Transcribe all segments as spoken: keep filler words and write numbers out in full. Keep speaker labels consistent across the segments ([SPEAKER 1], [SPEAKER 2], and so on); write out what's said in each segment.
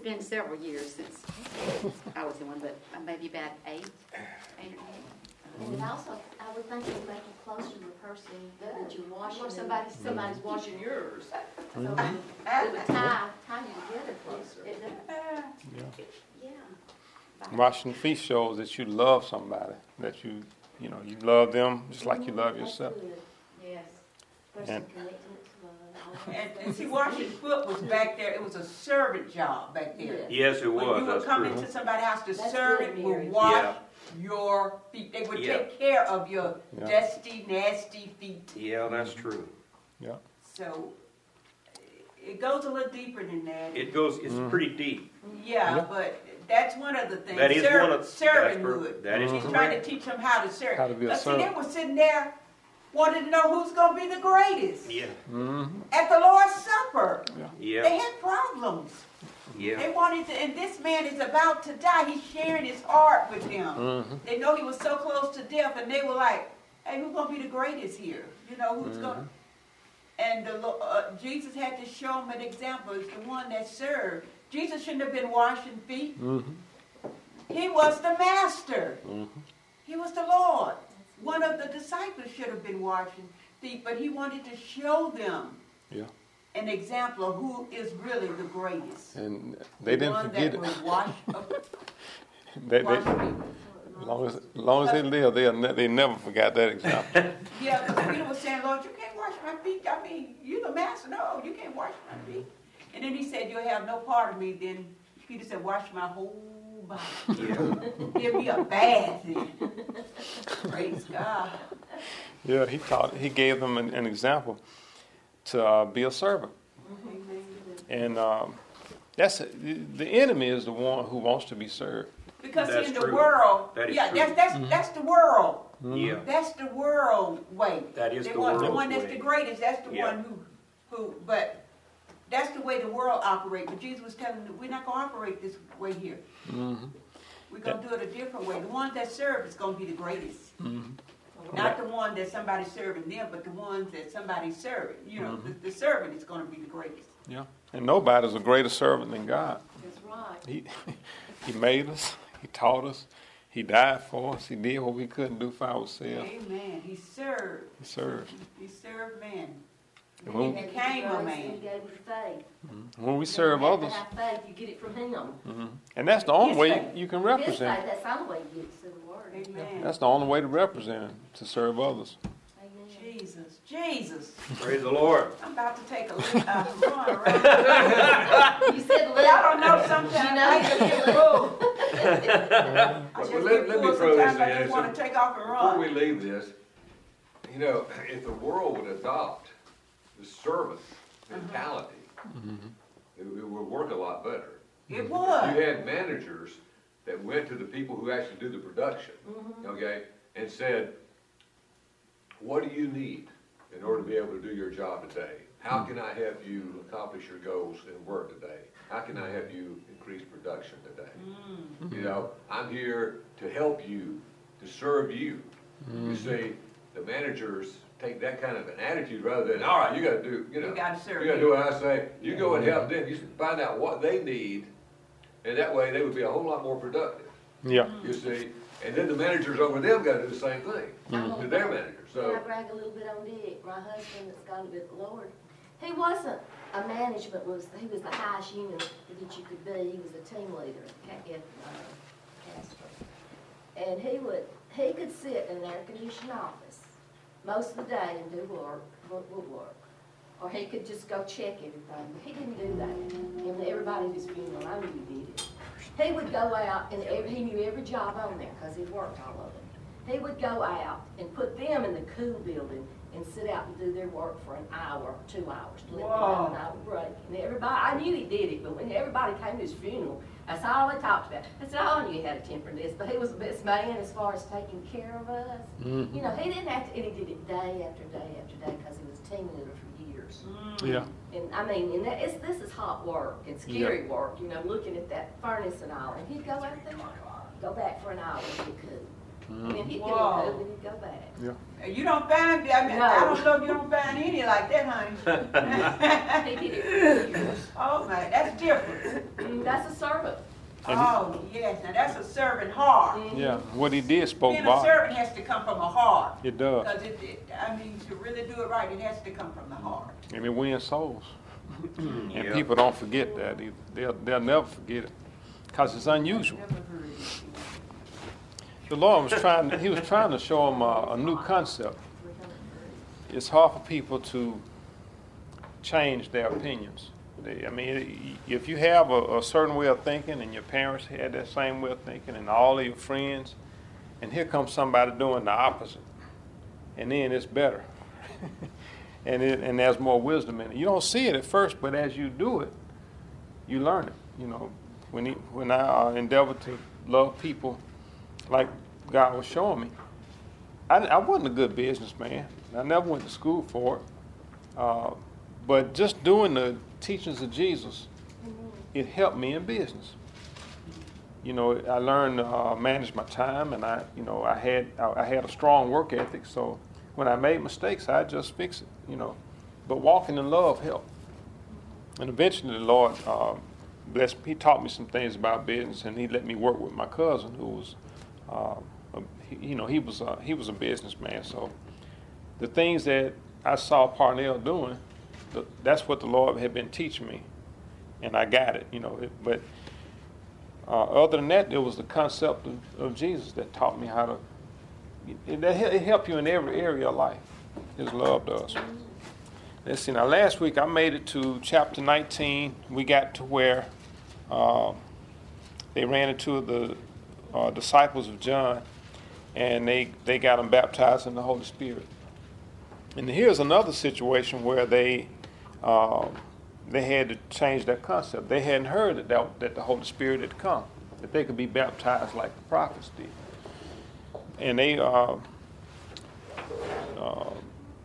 [SPEAKER 1] been several years since I was in one, but maybe about eight, eight or eight.
[SPEAKER 2] And it also, I would think it would make you closer to the person that you're washing.
[SPEAKER 3] Or somebody, somebody's washing yours.
[SPEAKER 2] So it would tie, tie you together closer.
[SPEAKER 3] It does.
[SPEAKER 4] Yeah.
[SPEAKER 2] Yeah.
[SPEAKER 4] Washing feet shows that you love somebody, that you, you know, you love them just like you love
[SPEAKER 2] That's
[SPEAKER 4] yourself.
[SPEAKER 2] good.
[SPEAKER 3] Yes.
[SPEAKER 2] Person
[SPEAKER 4] And-
[SPEAKER 2] connecting it to love.
[SPEAKER 5] And, and see, washing foot was back there, it was a servant job back there.
[SPEAKER 2] Yeah.
[SPEAKER 6] Yes, it
[SPEAKER 5] When
[SPEAKER 6] was.
[SPEAKER 5] you would
[SPEAKER 6] That's
[SPEAKER 5] come
[SPEAKER 6] true.
[SPEAKER 5] into somebody's house, the
[SPEAKER 2] That's
[SPEAKER 5] servant
[SPEAKER 2] good,
[SPEAKER 5] would
[SPEAKER 2] Mary.
[SPEAKER 5] wash
[SPEAKER 6] Yeah.
[SPEAKER 5] your feet. They would
[SPEAKER 6] Yeah.
[SPEAKER 5] take care of your
[SPEAKER 4] Yeah.
[SPEAKER 5] dusty, nasty feet.
[SPEAKER 6] Yeah, that's true.
[SPEAKER 4] Yeah.
[SPEAKER 5] So it goes a little deeper than that.
[SPEAKER 6] It goes. It's
[SPEAKER 4] Mhm.
[SPEAKER 6] pretty deep.
[SPEAKER 5] Yeah,
[SPEAKER 4] Yeah.
[SPEAKER 5] but that's one of the things.
[SPEAKER 6] That is
[SPEAKER 5] Serv-
[SPEAKER 6] one of- that's
[SPEAKER 5] servanthood.
[SPEAKER 6] per- that is
[SPEAKER 5] She's
[SPEAKER 4] Mhm.
[SPEAKER 5] trying
[SPEAKER 6] correct.
[SPEAKER 5] to teach them how to serve.
[SPEAKER 4] How to be a
[SPEAKER 5] but see, they
[SPEAKER 4] servant.
[SPEAKER 5] were sitting there wanting to know who's going to be the greatest.
[SPEAKER 6] Yeah.
[SPEAKER 4] Mm-hmm.
[SPEAKER 5] At the Lord's Supper, they
[SPEAKER 6] Yeah.
[SPEAKER 5] had problems.
[SPEAKER 6] Yeah.
[SPEAKER 5] They wanted to, and this man is about to die. He's sharing his heart with them.
[SPEAKER 4] Mm-hmm.
[SPEAKER 5] They know he was so close to death, and they were like, "Hey, who's gonna be the greatest here? You know, who's
[SPEAKER 4] Mm-hmm.
[SPEAKER 5] gonna?" And the, Lo- uh, Jesus had to show him an example. It's the one that served. Jesus shouldn't have been washing feet.
[SPEAKER 4] Mm-hmm.
[SPEAKER 5] He was the master.
[SPEAKER 4] Mm-hmm.
[SPEAKER 5] He was the Lord. One of the disciples should have been washing feet, but he wanted to show them
[SPEAKER 4] Yeah.
[SPEAKER 5] an example of who is really the greatest.
[SPEAKER 4] And they didn't
[SPEAKER 5] one
[SPEAKER 4] forget
[SPEAKER 5] that
[SPEAKER 4] it.
[SPEAKER 5] would wash, uh,
[SPEAKER 4] They,
[SPEAKER 5] wash
[SPEAKER 4] they,
[SPEAKER 5] feet.
[SPEAKER 4] as long as, as long as they live, they ne- they never forgot that example.
[SPEAKER 5] Yeah, because Peter was saying, Lord, you can't wash my feet. I mean, you're the master. No, you can't wash my feet. And then he said, you'll have no part of me. Then Peter said, wash my whole body.
[SPEAKER 6] Yeah.
[SPEAKER 5] Give me a bath then. Praise God.
[SPEAKER 4] Yeah, he taught. He gave them an, an example to uh, be a servant,
[SPEAKER 5] Amen.
[SPEAKER 4] and um, that's the, the enemy is the one who wants to be served.
[SPEAKER 5] Because
[SPEAKER 6] That's
[SPEAKER 5] in the
[SPEAKER 6] true.
[SPEAKER 5] world,
[SPEAKER 6] That is
[SPEAKER 5] yeah,
[SPEAKER 6] true.
[SPEAKER 5] that's that's that's the world.
[SPEAKER 6] Yeah.
[SPEAKER 5] That's the world way.
[SPEAKER 6] That is
[SPEAKER 5] they
[SPEAKER 6] the
[SPEAKER 5] want the
[SPEAKER 6] world's
[SPEAKER 5] one that's
[SPEAKER 6] way.
[SPEAKER 5] the greatest. That's the
[SPEAKER 6] Yeah.
[SPEAKER 5] one who, who. But that's the way the world operates. But Jesus was telling them, we're not going to operate this way here.
[SPEAKER 4] Mm-hmm.
[SPEAKER 5] We're going to do it a different way. The one that serves is going to be the greatest.
[SPEAKER 4] Mm-hmm.
[SPEAKER 5] Not the one that somebody's serving them, but the ones that somebody's serving. You know,
[SPEAKER 4] Mm-hmm.
[SPEAKER 5] the, the servant is going to be the greatest.
[SPEAKER 4] Yeah, and nobody's a greater servant than God.
[SPEAKER 2] That's right.
[SPEAKER 4] He he made us. He taught us. He died for us. He did what we couldn't do for ourselves.
[SPEAKER 5] Amen. He served.
[SPEAKER 4] He served.
[SPEAKER 5] He served man.
[SPEAKER 4] And when,
[SPEAKER 5] He became a
[SPEAKER 2] He
[SPEAKER 5] man.
[SPEAKER 2] gave you faith.
[SPEAKER 4] when we serve
[SPEAKER 2] You have to
[SPEAKER 4] others,
[SPEAKER 2] have faith. You get it from Him.
[SPEAKER 4] mhm, and that's the only
[SPEAKER 5] His
[SPEAKER 4] way
[SPEAKER 5] faith.
[SPEAKER 4] you can
[SPEAKER 2] His
[SPEAKER 4] represent.
[SPEAKER 2] faith. That's the only way you get it through the Word.
[SPEAKER 5] Amen.
[SPEAKER 4] That's the only way to represent Him, to serve others.
[SPEAKER 2] Amen.
[SPEAKER 5] Jesus. Jesus.
[SPEAKER 6] Praise the Lord.
[SPEAKER 5] I'm about to take a look, uh, run around.
[SPEAKER 2] You said
[SPEAKER 5] But
[SPEAKER 2] live.
[SPEAKER 5] I don't know sometimes.
[SPEAKER 2] You know
[SPEAKER 5] I
[SPEAKER 2] you
[SPEAKER 5] just
[SPEAKER 2] can
[SPEAKER 5] get full. I
[SPEAKER 7] Well,
[SPEAKER 5] just
[SPEAKER 7] let-
[SPEAKER 5] get
[SPEAKER 7] let me
[SPEAKER 5] full.
[SPEAKER 7] throw this
[SPEAKER 5] Sometimes I
[SPEAKER 7] in.
[SPEAKER 5] just want to take off and
[SPEAKER 7] Before we
[SPEAKER 5] run.
[SPEAKER 7] leave this, you know, if the world would adopt the servant mentality, it, it would work a lot better.
[SPEAKER 5] It
[SPEAKER 7] You
[SPEAKER 5] would.
[SPEAKER 7] had managers that went to the people who actually do the production, okay, and said, what do you need in order to be able to do your job today? How can I help you accomplish your goals in work today? How can I help you increase production today? You know, I'm here to help you, to serve you. You see, the managers take that kind of an attitude rather than, all right, you gotta do, you know.
[SPEAKER 5] You gotta serve
[SPEAKER 7] You gotta
[SPEAKER 5] me.
[SPEAKER 7] do what I say. You go and help them. You find out what they need, and that way they would be a whole lot more productive,
[SPEAKER 4] Yeah.
[SPEAKER 7] you see. And then the managers over them gotta do the same thing to their managers,
[SPEAKER 2] Can
[SPEAKER 7] so.
[SPEAKER 2] I brag a little bit on Dick, my husband that's gone with the Lord? He wasn't a management, was he was the highest unit that you could be. He was a team leader at Ca- at, uh, Castro. And he would, he could sit in an air-conditioned office most of the day and do work, work, work, work. Or he could just go check everything. He didn't do that. And everybody at his funeral, I knew he did it. He would go out, and every, he knew every job on there because he'd worked all of them. He would go out and put them in the cool building and sit out and do their work for an hour or two hours to let them have an hour break. And everybody, I knew he did it, but when everybody came to his funeral, that's all they talked about. I said, oh, I knew he had a temper in this, but he was the best man as far as taking care of us.
[SPEAKER 4] Mm-hmm.
[SPEAKER 2] You know, he didn't have to, and he did it day after day after day because he was a team leader for years.
[SPEAKER 4] Yeah.
[SPEAKER 2] And I mean, and that, it's, this is hot work and scary work, you know, looking at that furnace and all. And he'd go out there, go back for an hour if he could. And then he'd get
[SPEAKER 5] Whoa.
[SPEAKER 2] on COVID, he'd go back.
[SPEAKER 4] Yeah.
[SPEAKER 5] You don't find, I mean, I
[SPEAKER 2] No.
[SPEAKER 5] don't know if you don't find any like that, honey.
[SPEAKER 2] He did it for years.
[SPEAKER 5] Oh, my, that's different.
[SPEAKER 2] Mm, That's a servant.
[SPEAKER 4] And he-
[SPEAKER 5] Oh, yes, now that's a servant heart.
[SPEAKER 4] Yeah, what he did spoke
[SPEAKER 5] Being a
[SPEAKER 4] volumes.
[SPEAKER 5] servant has to come from a heart.
[SPEAKER 4] It does.
[SPEAKER 5] Because it, it, I mean, to really do it right, it has to come from the heart.
[SPEAKER 4] And it wins souls. And
[SPEAKER 6] Yeah.
[SPEAKER 4] people don't forget that either. They'll, they'll never forget it. Because it's unusual.
[SPEAKER 5] Never heard it.
[SPEAKER 4] The Lord was trying, he was trying to show them a, a new concept. It's hard for people to change their opinions. They, I mean, if you have a, a certain way of thinking and your parents had that same way of thinking and all of your friends, and here comes somebody doing the opposite, and then it's better. and, it, and there's more wisdom in it. You don't see it at first, but as you do it, you learn it. You know, when, he, when I uh, endeavor to love people like God was showing me, I, I wasn't a good businessman. I never went to school for it. Uh, but just doing the teachings of Jesus, it helped me in business. You know, I learned to uh, manage my time, and I, you know, I had I, I had a strong work ethic. So when I made mistakes, I just fix it. You know, but walking in love helped. And eventually, the Lord uh, blessed me. He taught me some things about business, and He let me work with my cousin, who was, uh, a, he, you know, he was a, he was a businessman. So the things that I saw Parnell doing, the, that's what the Lord had been teaching me, and I got it. You know, it, but uh, other than that, there was the concept of, of Jesus that taught me how to. It, it helped you in every area of life. His love does. Let's see. Now, last week I made it to chapter nineteen. We got to where uh, they ran into the uh, disciples of John, and they they got them baptized in the Holy Spirit. And here's another situation where they uh, they had to change their concept. They hadn't heard that, that that the Holy Spirit had come, that they could be baptized like the prophets did. And they uh, uh,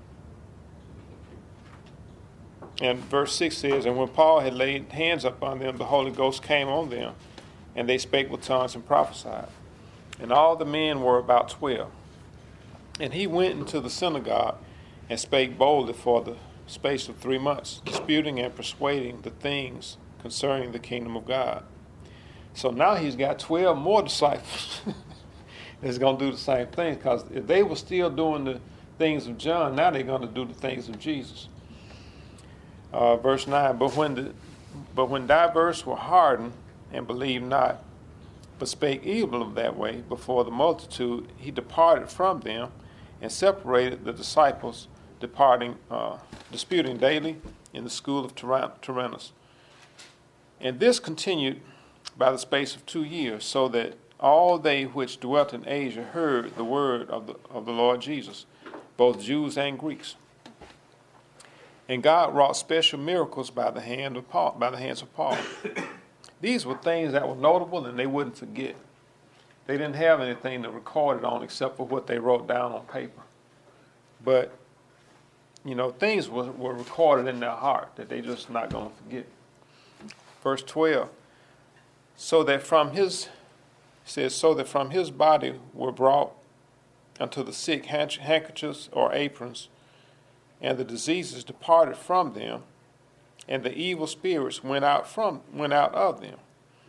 [SPEAKER 4] and verse six says, and when Paul had laid hands upon them, the Holy Ghost came on them, and they spake with tongues and prophesied. And all the men were about twelve. And he went into the synagogue and spake boldly for the space of three months, disputing and persuading the things concerning the kingdom of God. So now he's got twelve more disciples that's going to do the same thing, because if they were still doing the things of John, now they're going to do the things of Jesus. Uh, verse nine, but when the but when divers were hardened and believed not, but spake evil of that way before the multitude, he departed from them and separated the disciples, departing, uh, disputing daily in the school of Tyrannus. And this continued by the space of two years, so that all they which dwelt in Asia heard the word of the of the Lord Jesus, both Jews and Greeks. And God wrought special miracles by the hand of Paul, by the hands of Paul. These were things that were notable, and they wouldn't forget. They didn't have anything to record it on except for what they wrote down on paper. But, you know, things were, were recorded in their heart that they just not going to forget. Verse twelve, so that from his, says, so that from his body were brought unto the sick handkerchiefs or aprons, and the diseases departed from them, and the evil spirits went out from went out of them.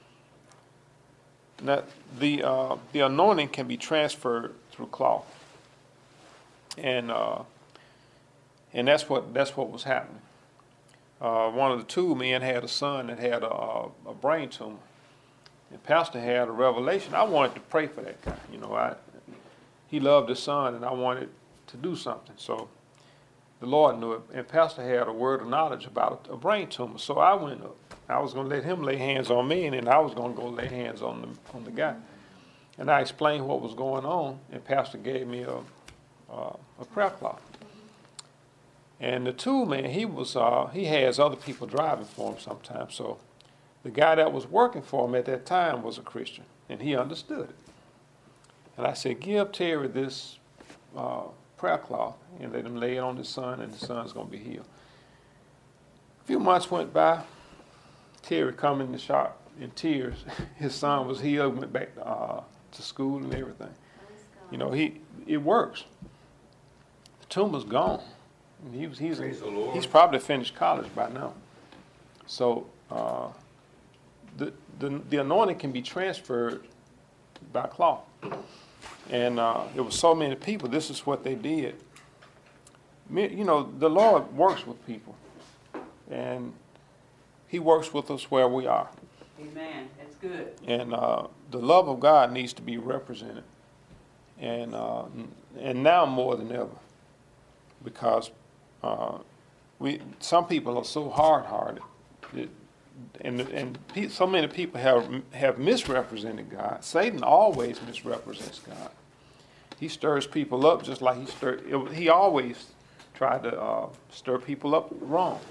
[SPEAKER 4] Now, the uh, the anointing can be transferred through cloth, and uh, and that's what that's what was happening. Uh, one of the two men had a son that had a, a brain tumor, and Pastor had a revelation. I wanted to pray for that guy. You know, I he loved his son, and I wanted to do something. So the Lord knew it, and Pastor had a word of knowledge about a brain tumor. So I went up. I was going to let him lay hands on me, and then I was going to go lay hands on the on the guy. And I explained what was going on, and Pastor gave me a uh, a prayer cloth. And the tool man, he was uh, he has other people driving for him sometimes. So the guy that was working for him at that time was a Christian, and he understood it. And I said, give Terry this uh, prayer cloth and let him lay it on his son, and his son's going to be healed. A few months went by. Terry come in the shop in tears. His son was healed, went back to, uh, to school and everything. You know, he it works. The tumor's gone. He was, he's,
[SPEAKER 6] Praise the Lord.
[SPEAKER 4] he's probably finished college by now. So uh, the, the the anointing can be transferred by cloth. And uh, there were so many people. This is what they did. Me- You know, the Lord works with people, and He works with us where we are.
[SPEAKER 5] Amen, that's good.
[SPEAKER 4] And uh, the love of God needs to be represented, and uh, and now more than ever, because uh, we some people are so hard-hearted, that, and and pe- so many people have have misrepresented God. Satan always misrepresents God. He stirs people up just like he stirred. He always tried to uh, stir people up wrong.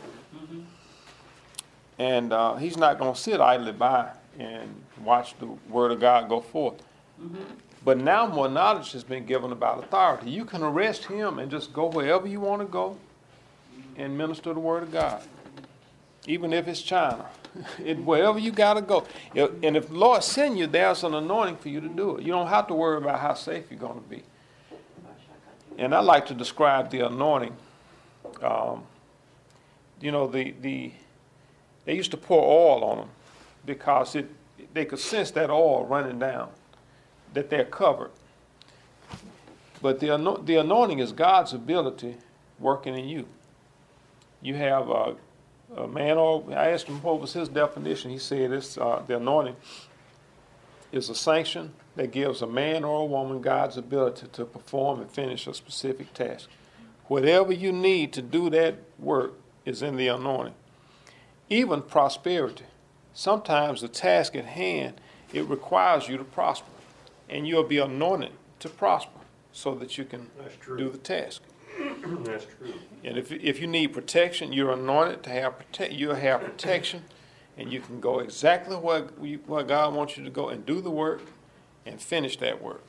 [SPEAKER 4] And uh, he's not going to sit idly by and watch the word of God go forth. Mm-hmm. But now more knowledge has been given about authority. You can arrest him and just go wherever you want to go and minister the word of God. Even if it's China. it, wherever you got to go. If, and if the Lord send you, there's an anointing for you to do it. You don't have to worry about how safe you're going to be. And I like to describe the anointing. Um, you know, the... the They used to pour oil on them because it, they could sense that oil running down, that they're covered. But the, ano- the anointing is God's ability working in you. You have a, a man, or I asked him what was his definition. He said it's, uh, the anointing is a sanction that gives a man or a woman God's ability to perform and finish a specific task. Whatever you need to do that work is in the anointing. Even prosperity. Sometimes the task at hand, it requires you to prosper. And you'll be anointed to prosper so that you can
[SPEAKER 6] That's true.
[SPEAKER 4] do the task.
[SPEAKER 6] That's true.
[SPEAKER 4] And if if you need protection, you're anointed to have prote- you'll have protection, and you can go exactly where, you, where God wants you to go and do the work and finish that work.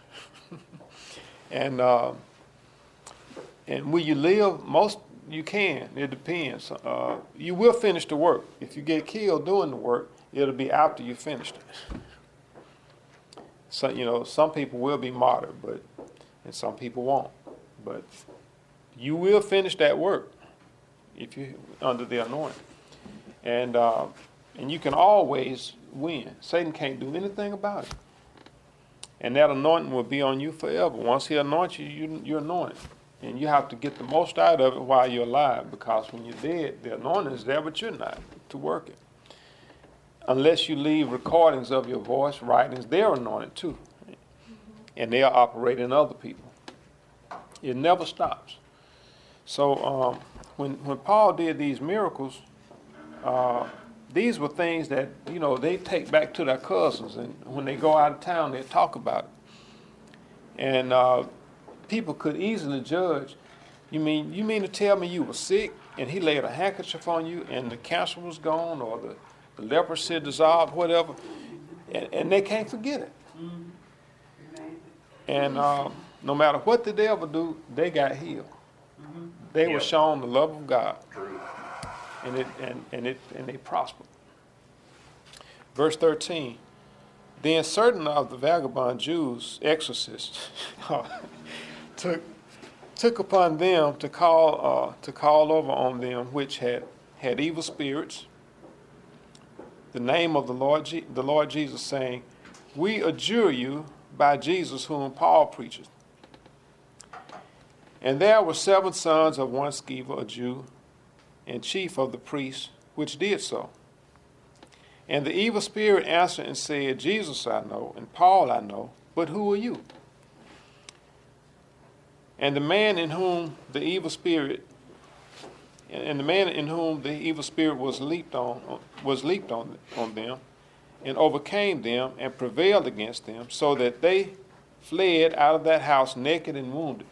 [SPEAKER 4] and uh, and will you live? Most you can. It depends. Uh, you will finish the work. If you get killed doing the work, it'll be after you finished it. So you know, some people will be martyred, but and some people won't. But you will finish that work if you under the anointing, and uh, and you can always win. Satan can't do anything about it, and that anointing will be on you forever. Once he anoints you, you you're anointed. And you have to get the most out of it while you're alive, because when you're dead, the anointing is there, but you're not to work it. Unless you leave recordings of your voice, writings, they're anointed too. And they are operating other people. It never stops. So um, when, when Paul did these miracles, uh, these were things that, you know, they take back to their cousins. And when they go out of town, they talk about it. And uh, people could easily judge. You mean you mean to tell me you were sick and he laid a handkerchief on you and the cancer was gone, or the, the leprosy dissolved, whatever, and, and they can't forget it.
[SPEAKER 5] Mm-hmm.
[SPEAKER 4] And uh, no matter what the devil do, they got healed. Mm-hmm. They were
[SPEAKER 6] Yep.
[SPEAKER 4] shown the love of God,
[SPEAKER 6] True.
[SPEAKER 4] and it and, and it and they prospered. Verse thirteen. Then certain of the vagabond Jews, exorcists, took took upon them to call uh, to call over on them which had had evil spirits the name of the Lord Je- the Lord Jesus, saying, "We adjure you by Jesus whom Paul preacheth." And there were seven sons of one Sceva, a Jew, and chief of the priests, which did so. And the evil spirit answered and said, "Jesus I know, and Paul I know, but who are you?" And the man in whom the evil spirit, and the man in whom the evil spirit was leaped on, was leaped on on them, and overcame them, and prevailed against them, so that they fled out of that house naked and wounded.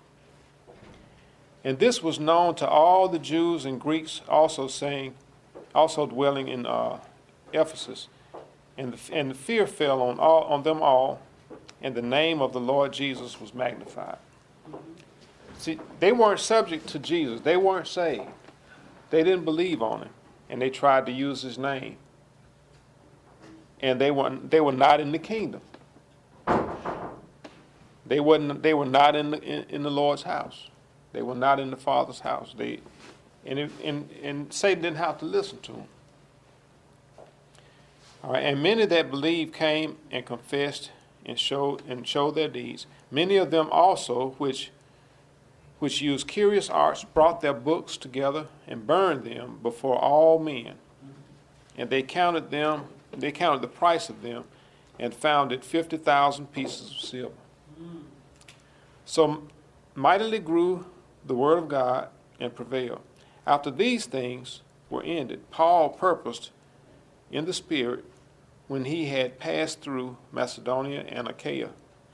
[SPEAKER 4] And this was known to all the Jews and Greeks, also saying, also dwelling in uh, Ephesus, and the, and the fear fell on all on them all, and the name of the Lord Jesus was magnified. See, they weren't subject to Jesus. They weren't saved. They didn't believe on him, and they tried to use his name. And they weren't. They were not in the kingdom. They wasn't. They were not in the in, in the Lord's house. They were not in the Father's house. They, and it, and and Satan didn't have to listen to them. All right, and many that believed came and confessed and showed and showed their deeds. Many of them also, which which used curious arts, brought their books together and burned them before all men. And they counted them. They counted the price of them, and found it fifty thousand pieces of silver. So mightily grew the word of God and prevailed. After these things were ended, Paul purposed in the Spirit, when he had passed through Macedonia and Achaia,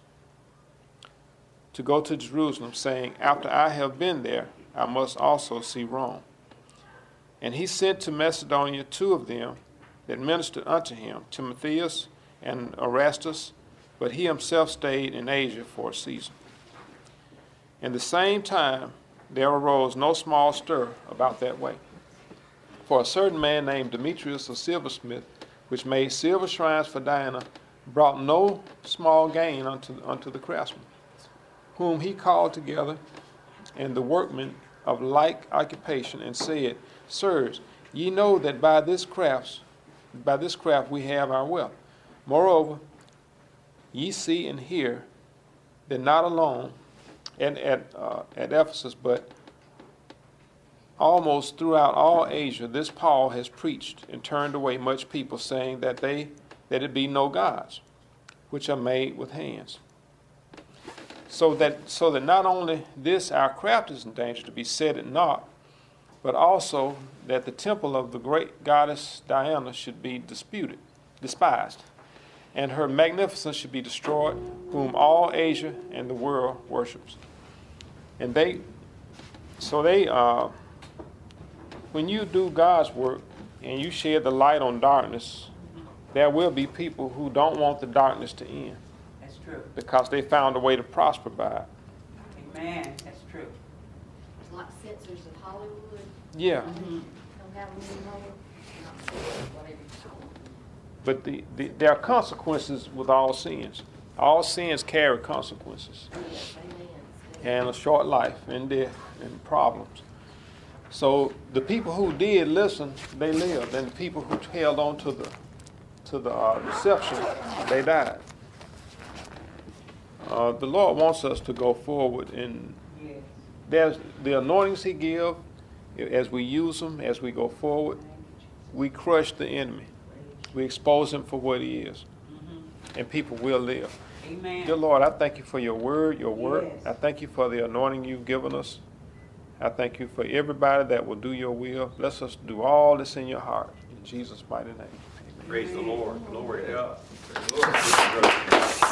[SPEAKER 4] to go to Jerusalem, saying, after I have been there, I must also see Rome. And he sent to Macedonia two of them that ministered unto him, Timotheus and Erastus, but he himself stayed in Asia for a season. In the same time there arose no small stir about that way. For a certain man named Demetrius, a silversmith, which made silver shrines for Diana, brought no small gain unto, unto the craftsmen, whom he called together, and the workmen of like occupation, and said, Sirs, ye know that by this crafts, by this craft we have our wealth. Moreover, ye see and hear that not alone at, at, uh, at Ephesus, but almost throughout all Asia, this Paul has preached and turned away much people, saying that they that it be no gods, which are made with hands. So that so that not only this our craft is in danger to be set at naught, but also that the temple of the great goddess Diana should be disputed, despised, and her magnificence should be destroyed, whom all Asia and the world worships. And they, so they, uh, when you do God's work and you shed the light on darkness, there will be people who don't want the darkness to end.
[SPEAKER 5] That's true.
[SPEAKER 4] Because they found a way to prosper by it.
[SPEAKER 5] Amen. That's true.
[SPEAKER 2] It's like censors of Hollywood.
[SPEAKER 4] Yeah.
[SPEAKER 5] Mm-hmm.
[SPEAKER 2] Don't have them anymore. Not censors, whatever you call them.
[SPEAKER 4] But the, the, there are consequences with all sins. All sins carry consequences.
[SPEAKER 2] Yes, amen.
[SPEAKER 4] And a short life and death and problems. So the people who did listen, they lived. And the people who held on to the to the uh, deception, they died. Uh, the Lord wants us to go forward, and
[SPEAKER 5] Yes.
[SPEAKER 4] there's the anointings He gives. As we use them, as we go forward, we crush the enemy. We expose him for what he is,
[SPEAKER 5] Mm-hmm.
[SPEAKER 4] and people will live.
[SPEAKER 5] Amen.
[SPEAKER 4] Dear Lord, I thank you for your word, your work.
[SPEAKER 5] Yes.
[SPEAKER 4] I thank you for the anointing you've given us. I thank you for everybody that will do your will. Bless us to do all that's in your heart. In Jesus' mighty name.
[SPEAKER 6] Praise the Lord. Glory to God. Praise the Lord.